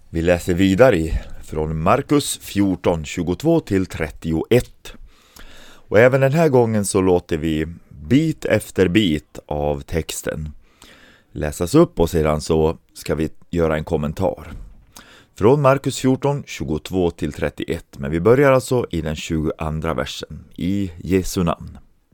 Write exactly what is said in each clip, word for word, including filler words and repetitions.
Vi läser vidare från Markus fjorton tjugotvå till trettioett. Och även den här gången så låter vi bit efter bit av texten läsas upp och sedan så ska vi göra en kommentar. Från Markus fjorton tjugotvå till trettioett, men vi börjar alltså i den tjugoandra versen, i Jesu namn.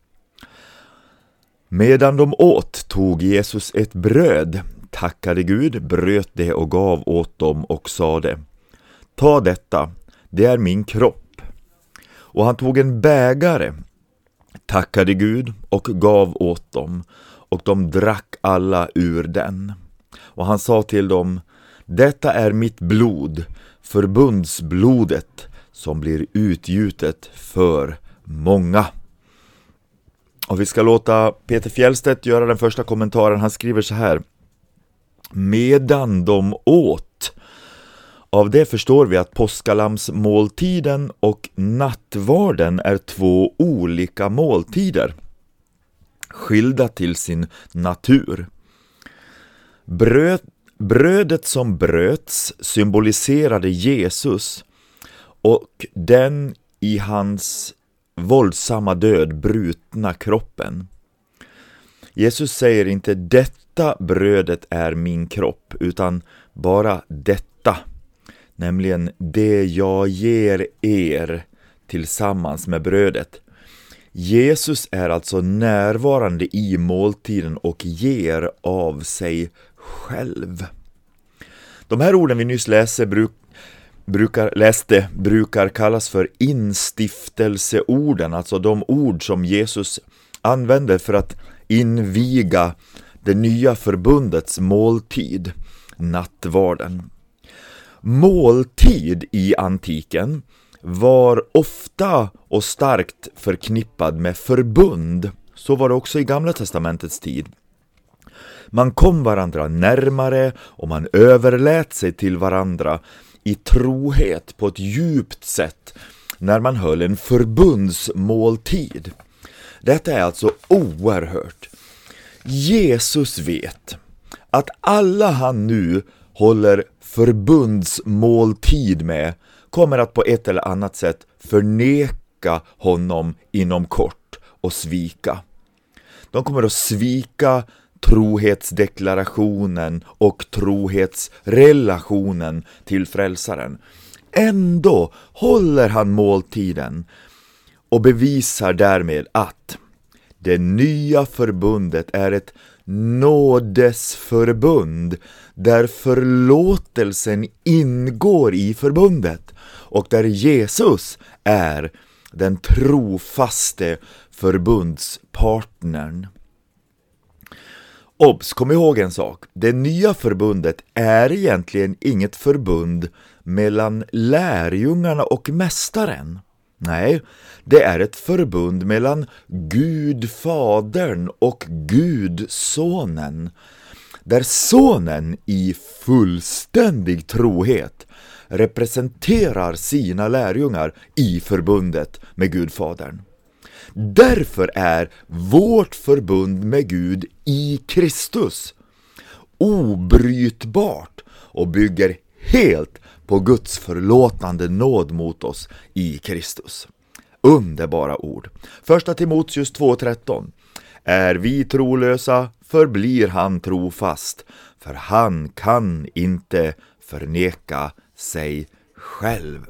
Medan de åt tog Jesus ett bröd, tackade Gud, bröt det och gav åt dem och sade: Ta detta, det är min kropp. Och han tog en bägare, tackade Gud och gav åt dem, och de drack alla ur den. Och han sa till dem: Detta är mitt blod, förbundsblodet, som blir utgjutet för många. Och vi ska låta Peter Fjellstedt göra den första kommentaren. Han skriver så här: Medan de åt. Av det förstår vi att påskalamsmåltiden och nattvarden är två olika måltider, skilda till sin natur. Bröd, brödet som bröts symboliserade Jesus och den i hans våldsamma död brutna kroppen. Jesus säger inte detta brödet är min kropp, utan bara detta, nämligen det jag ger er tillsammans med brödet. Jesus är alltså närvarande i måltiden och ger av sig själv. De här orden vi nyss läste bruk, brukar, läste brukar kallas för instiftelseorden, alltså de ord som Jesus använder för att inviga det nya förbundets måltid, nattvarden. Måltid i antiken var ofta och starkt förknippad med förbund. Så var det också i Gamla testamentets tid. Man kom varandra närmare och man överlät sig till varandra i trohet på ett djupt sätt när man höll en förbundsmåltid. Detta är alltså oerhört. Jesus vet att alla han nu håller förbundsmåltid med kommer att på ett eller annat sätt förneka honom inom kort och svika. De kommer att svika trohetsdeklarationen och trohetsrelationen till frälsaren. Ändå håller han måltiden och bevisar därmed att det nya förbundet är ett nådesförbund där förlåtelsen ingår i förbundet och där Jesus är den trofaste förbundspartnern. Obs, kom ihåg en sak. Det nya förbundet är egentligen inget förbund mellan lärjungarna och mästaren. Nej, det är ett förbund mellan Gud Fadern och Gud Sonen, där Sonen i fullständig trohet representerar sina lärjungar i förbundet med Gud Fadern. Därför är vårt förbund med Gud i Kristus obrytbart och bygger helt på Guds förlåtande nåd mot oss i Kristus. Underbara ord. Första Timoteus två tretton. Är vi trolösa, förblir han trofast, för han kan inte förneka sig själv.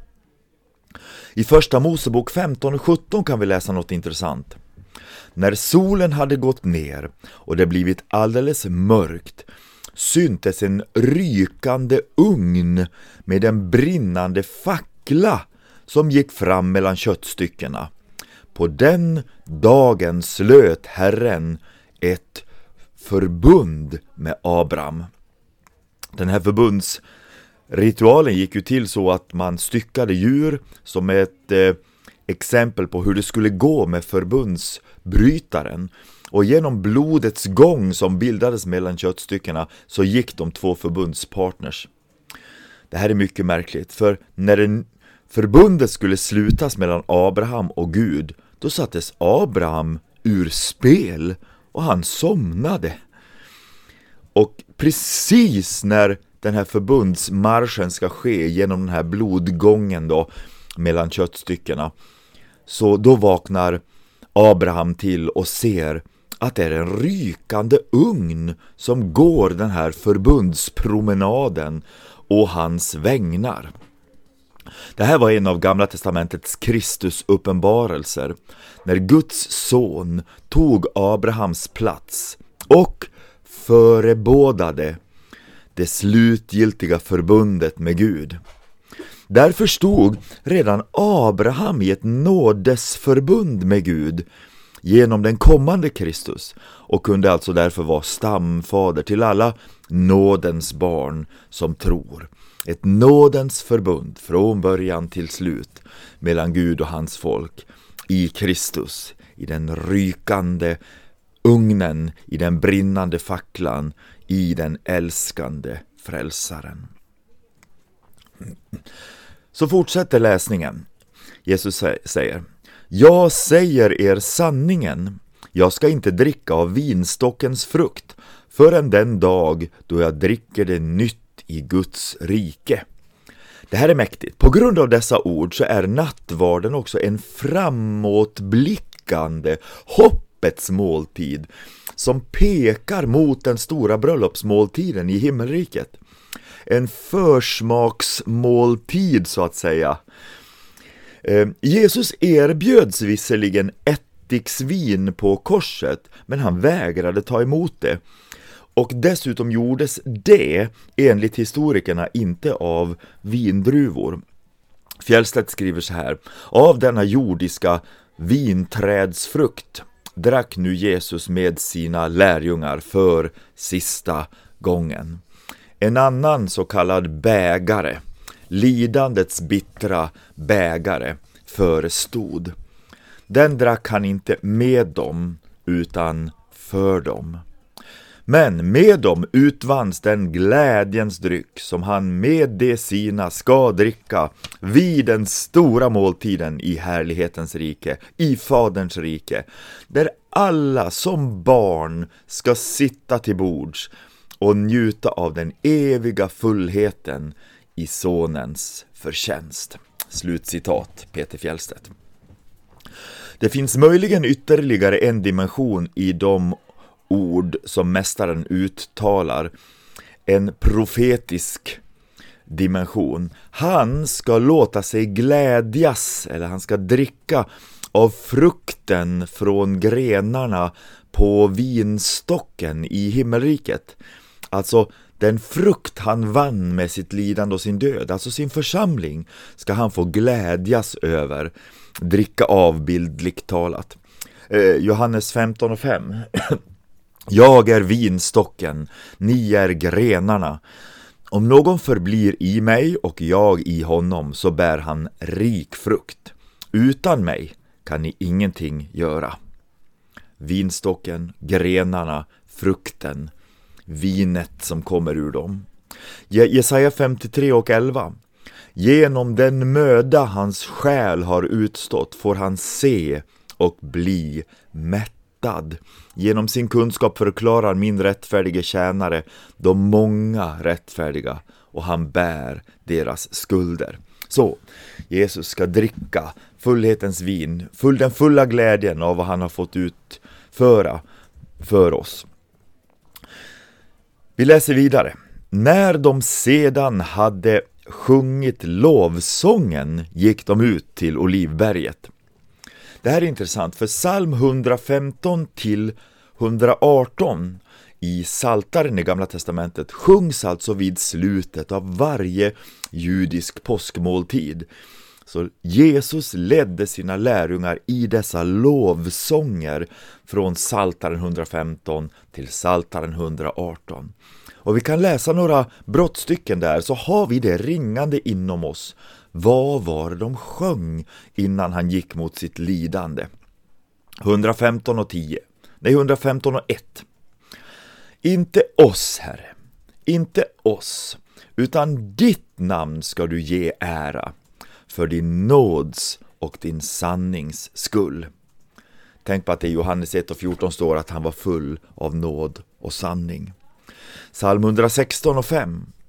I första Mosebok femton sjutton kan vi läsa något intressant. När solen hade gått ner och det blivit alldeles mörkt, syntes en rykande ugn med en brinnande fackla som gick fram mellan köttstyckena. På den dagen slöt Herren ett förbund med Abraham. Den här förbundsritualen gick ju till så att man styckade djur som ett eh, exempel på hur det skulle gå med förbundsbrytaren. Och genom blodets gång som bildades mellan köttstyckena så gick de två förbundspartners. Det här är mycket märkligt, för när en förbundet skulle slutas mellan Abraham och Gud, då sattes Abraham ur spel och han somnade. Och precis när den här förbundsmarschen ska ske genom den här blodgången då mellan köttstyckena, så då vaknar Abraham till och ser att det är en rykande ugn som går den här förbundspromenaden och hans vägnar. Det här var en av Gamla testamentets Kristus uppenbarelser, när Guds son tog Abrahams plats och förebådade det slutgiltiga förbundet med Gud. Därför stod redan Abraham i ett nådesförbund med Gud genom den kommande Kristus och kunde alltså därför vara stamfader till alla nådens barn som tror. Ett nådens förbund från början till slut mellan Gud och hans folk i Kristus, i den rykande ugnen, i den brinnande facklan, i den älskande frälsaren. Så fortsätter läsningen. Jesus säger: jag säger er sanningen, jag ska inte dricka av vinstockens frukt förrän den dag då jag dricker det nytt i Guds rike. Det här är mäktigt. På grund av dessa ord så är nattvarden också en framåtblickande hoppets måltid som pekar mot den stora bröllopsmåltiden i himmelriket. En försmaksmåltid så att säga. Jesus erbjöds visserligen ättiksvin på korset, men han vägrade ta emot det. Och dessutom gjordes det, enligt historikerna, inte av vindruvor. Fjellstedt skriver så här: av denna jordiska vinträdsfrukt drack nu Jesus med sina lärjungar för sista gången. En annan så kallad bägare, lidandets bittra bägare, förestod. Den drack han inte med dem utan för dem. Men med dem utvanns den glädjens dryck som han med det sina ska dricka vid den stora måltiden i härlighetens rike, i Faderns rike, där alla som barn ska sitta till bords och njuta av den eviga fullheten i sonens förtjänst. Slutcitat Peter Fjellstedt. Det finns möjligen ytterligare en dimension i de ord som mästaren uttalar, en profetisk dimension. Han ska låta sig glädjas, eller han ska dricka av frukten från grenarna på vinstocken i himmelriket. Alltså den frukt han vann med sitt lidande och sin död, alltså sin församling, ska han få glädjas över, dricka av bildligt talat. Eh, Johannes femton och fem. Jag är vinstocken, ni är grenarna. Om någon förblir i mig och jag i honom, så bär han rik frukt. Utan mig kan ni ingenting göra. Vinstocken, grenarna, frukten, vinet som kommer ur dem. Jesaja femtiotre och elva. Genom den möda hans själ har utstått får han se och bli mättad. Genom sin kunskap förklarar min rättfärdige tjänare de många rättfärdiga, och han bär deras skulder. Så, Jesus ska dricka fullhetens vin, full den fulla glädjen av vad han har fått utföra för oss. Vi läser vidare. När de sedan hade sjungit lovsången gick de ut till Olivberget. Det här är intressant, för psalm hundrafemton till hundraarton i Psaltaren i Gamla testamentet sjungs alltså vid slutet av varje judisk påskmåltid. Så Jesus ledde sina lärjungar i dessa lovsånger från Psaltaren hundrafemton till Psaltaren hundraarton. Och vi kan läsa några brottstycken där, så har vi det ringande inom oss. Vad var de sjöng innan han gick mot sitt lidande? hundrafemton och tio. Nej, hundrafemton och ett. Inte oss, Herre, inte oss, utan ditt namn ska du ge ära för din nåds och din sannings skull. Tänk på att det i Johannes ett och fjorton står att han var full av nåd och sanning. Psalm hundrasexton och fem.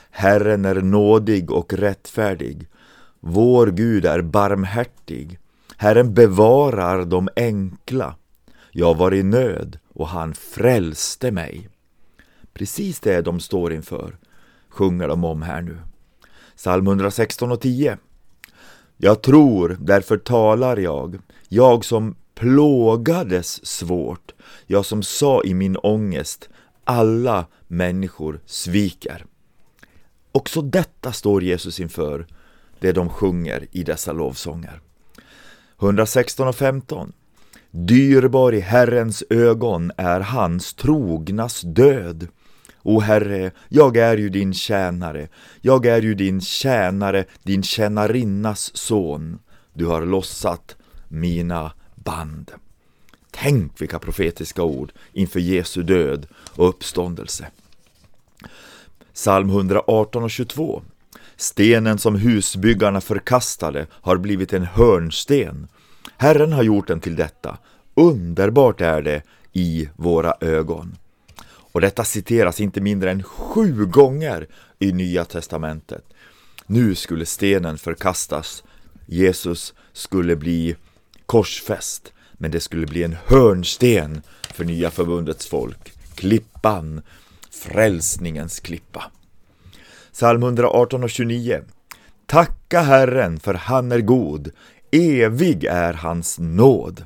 Herren är nådig och rättfärdig. Vår Gud är barmhärtig. Herren bevarar de enkla. Jag var i nöd och han frälste mig. Precis det de står inför sjunger de om här nu. Psalm hundrasexton och tio. Jag tror, därför talar jag. Jag som plågades svårt. Jag som sa i min ångest. Alla människor sviker. Också detta står Jesus inför. Det de sjunger i dessa lovsånger. hundrasexton och femton. Dyrbar i Herrens ögon är hans trognas död. O Herre, jag är ju din tjänare. Jag är ju din tjänare, din tjänarinnas son. Du har lossat mina band. Tänk vilka profetiska ord inför Jesu död och uppståndelse. Psalm hundraarton och tjugotvå. Stenen som husbyggarna förkastade har blivit en hörnsten. Herren har gjort den till detta. Underbart är det i våra ögon. Och detta citeras inte mindre än sju gånger i Nya testamentet. Nu skulle stenen förkastas. Jesus skulle bli korsfäst. Men det skulle bli en hörnsten för Nya förbundets folk. Klippan, frälsningens klippa. Psalm hundraarton och tjugonio. Tacka Herren för han är god. Evig är hans nåd.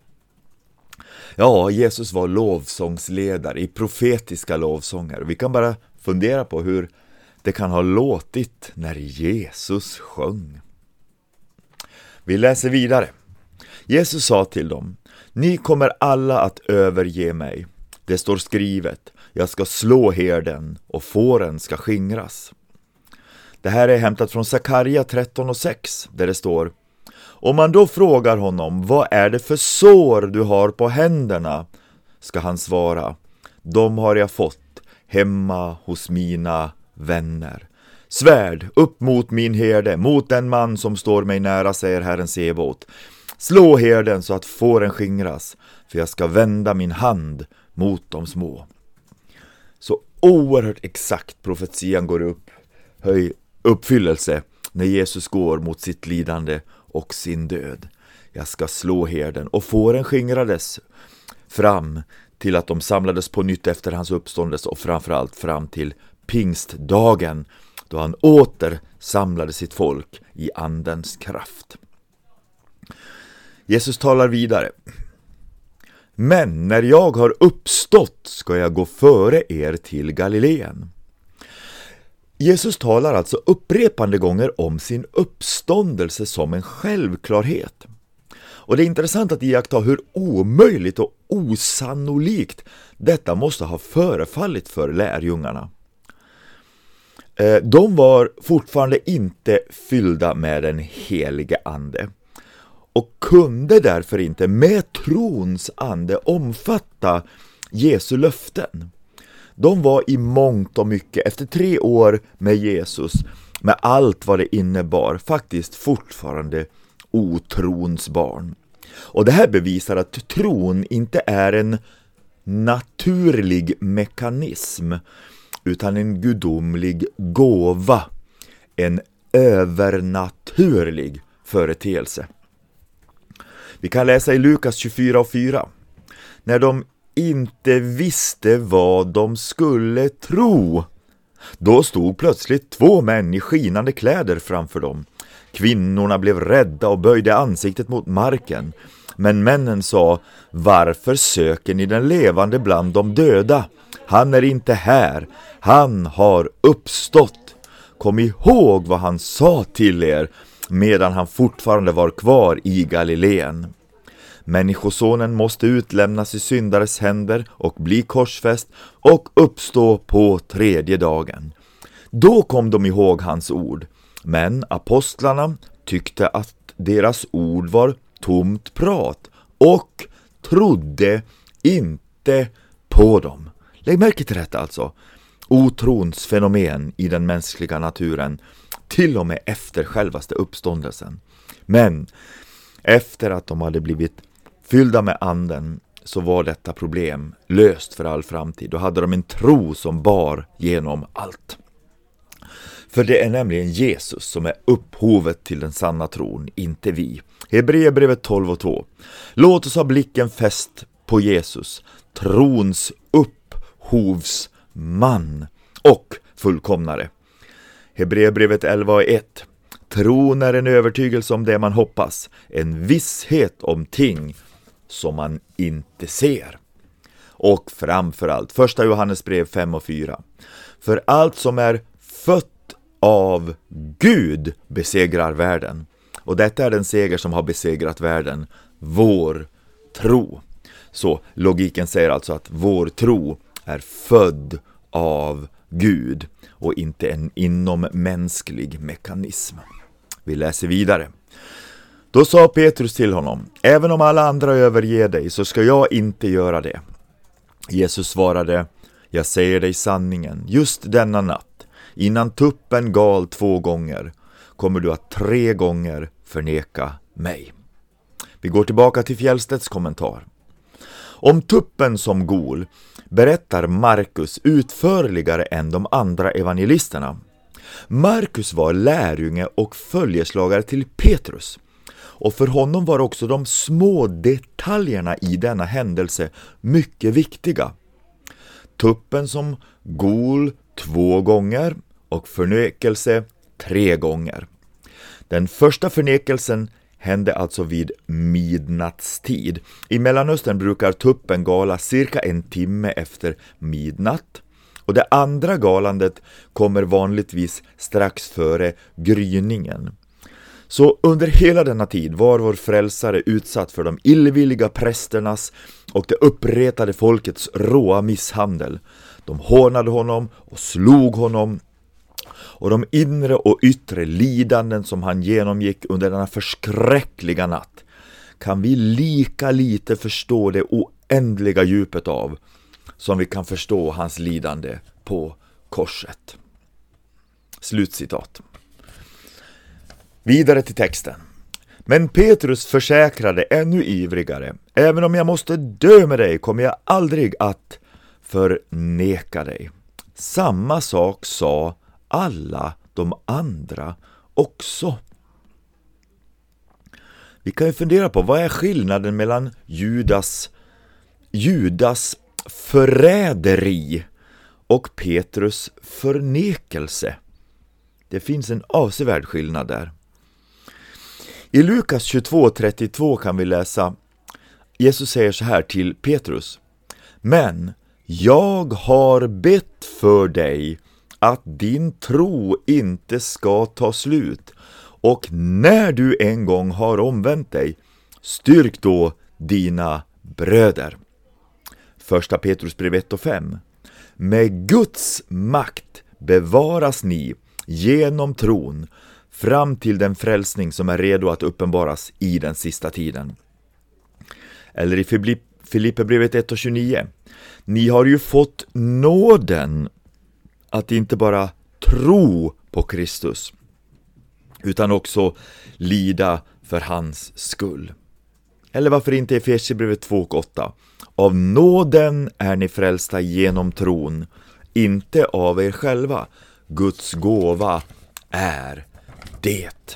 Ja, Jesus var lovsångsledare i profetiska lovsånger. Vi kan bara fundera på hur det kan ha låtit när Jesus sjöng. Vi läser vidare. Jesus sa till dem: Ni kommer alla att överge mig. Det står skrivet: Jag ska slå herden och fåren ska skingras. Det här är hämtat från Sakaria tretton och sex, där det står: Om man då frågar honom, vad är det för sår du har på händerna? Ska han svara: De har jag fått hemma hos mina vänner. Svärd upp mot min herde, mot den man som står mig nära, säger Herren Sebot. Slå herden så att fåren skingras, för jag ska vända min hand mot de små. Så oerhört exakt profetian går upp, höj uppfyllelse när Jesus går mot sitt lidande och sin död. Jag ska slå herden, och fåren skingrades fram till att de samlades på nytt efter hans uppståndelse, och framförallt fram till pingstdagen då han åter samlade sitt folk i andens kraft. Jesus talar vidare. Men när jag har uppstått ska jag gå före er till Galileen. Jesus talar alltså upprepande gånger om sin uppståndelse som en självklarhet. Och det är intressant att iaktta hur omöjligt och osannolikt detta måste ha förefallit för lärjungarna. De var fortfarande inte fyllda med den helige ande och kunde därför inte med trons ande omfatta Jesu löften. De var i mångt och mycket efter tre år med Jesus, med allt vad det innebar, faktiskt fortfarande otrons barn. Och det här bevisar att tron inte är en naturlig mekanism, utan en gudomlig gåva, en övernaturlig företeelse. Vi kan läsa i Lukas tjugofyra och fyra. När de inte visste vad de skulle tro, då stod plötsligt två män i skinande kläder framför dem. Kvinnorna blev rädda och böjde ansiktet mot marken. Men männen sa: Varför söker ni den levande bland de döda? Han är inte här, han har uppstått. Kom ihåg vad han sa till er medan han fortfarande var kvar i Galileen. Människosonen måste utlämnas i syndares händer och bli korsfäst och uppstå på tredje dagen. Då kom de ihåg hans ord, men apostlarna tyckte att deras ord var tomt prat och trodde inte på dem. Lägg märke till detta alltså. Otrons fenomen i den mänskliga naturen, till och med efter självaste uppståndelsen. Men efter att de hade blivit fyllda med anden så var detta problem löst för all framtid. Då hade de en tro som bar genom allt. För det är nämligen Jesus som är upphovet till den sanna tron, inte vi. Hebreerbrevet tolv och två. Låt oss ha blicken fäst på Jesus, trons upphovsman och fullkomnare. Hebreerbrevet elva och ett. Tron är en övertygelse om det man hoppas, en visshet om ting som man inte ser. Och framförallt, första Johannesbrev fem och fyra. För allt som är fött av Gud besegrar världen. Och detta är den seger som har besegrat världen, vår tro. Så logiken säger alltså att vår tro är född av Gud och inte en inommänsklig mekanism. Vi läser vidare. Då sa Petrus till honom: även om alla andra överger dig så ska jag inte göra det. Jesus svarade: jag säger dig sanningen, just denna natt, innan tuppen gal två gånger, kommer du att tre gånger förneka mig. Vi går tillbaka till Fjällstedts kommentar. Om tuppen som gol berättar Markus utförligare än de andra evangelisterna. Markus var lärjunge och följeslagare till Petrus. Och för honom var också de små detaljerna i denna händelse mycket viktiga. Tuppen som gol två gånger och förnekelse tre gånger. Den första förnekelsen hände alltså vid midnattstid. I Mellanöstern brukar tuppen gala cirka en timme efter midnatt. Och det andra galandet kommer vanligtvis strax före gryningen. Så under hela denna tid var vår frälsare utsatt för de illvilliga prästernas och det uppretade folkets råa misshandel. De hånade honom och slog honom. Och de inre och yttre lidanden som han genomgick under denna förskräckliga natt kan vi lika lite förstå det oändliga djupet av som vi kan förstå hans lidande på korset. Slutcitat. Vidare till texten. Men Petrus försäkrade ännu ivrigare: även om jag måste dö med dig kommer jag aldrig att förneka dig. Samma sak sa alla de andra också. Vi kan ju fundera på vad är skillnaden mellan Judas, Judas förräderi och Petrus förnekelse. Det finns en avsevärd skillnad där. I Lukas tjugotvå trettiotvå kan vi läsa: Jesus säger så här till Petrus: men jag har bett för dig att din tro inte ska ta slut, och när du en gång har omvänt dig, styrk då dina bröder. Första Petrus brev ett och fem. Med Guds makt bevaras ni genom tron fram till den frälsning som är redo att uppenbaras i den sista tiden. Eller i Filipperbrevet ett och tjugonio. Ni har ju fått nåden att inte bara tro på Kristus utan också lida för hans skull. Eller varför inte i Efesierbrevet två och åtta. Av nåden är ni frälsta genom tron, inte av er själva. Guds gåva är det.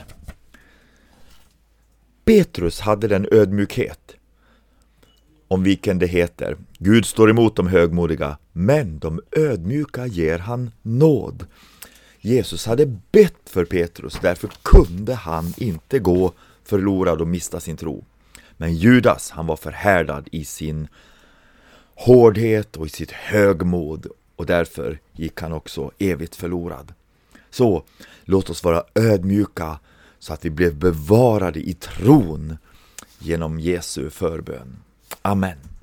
Petrus hade den ödmjukhet om vilken det heter: Gud står emot de högmodiga, men de ödmjuka ger han nåd. Jesus hade bett för Petrus, därför kunde han inte gå förlorad och mista sin tro. Men Judas, han var förhärdad i sin hårdhet och i sitt högmod, och därför gick han också evigt förlorad. Så låt oss vara ödmjuka så att vi blev bevarade i tron genom Jesu förbön. Amen.